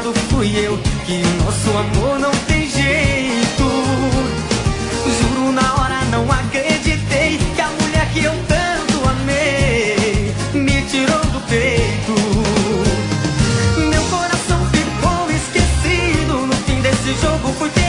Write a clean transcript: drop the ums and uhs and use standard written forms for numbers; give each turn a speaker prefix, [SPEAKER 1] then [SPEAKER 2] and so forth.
[SPEAKER 1] culpado fui eu, que o nosso amor não tem jeito. Juro, na hora não acreditei que a mulher que eu tanto amei me tirou do peito. Meu coração ficou esquecido, no fim desse jogo fui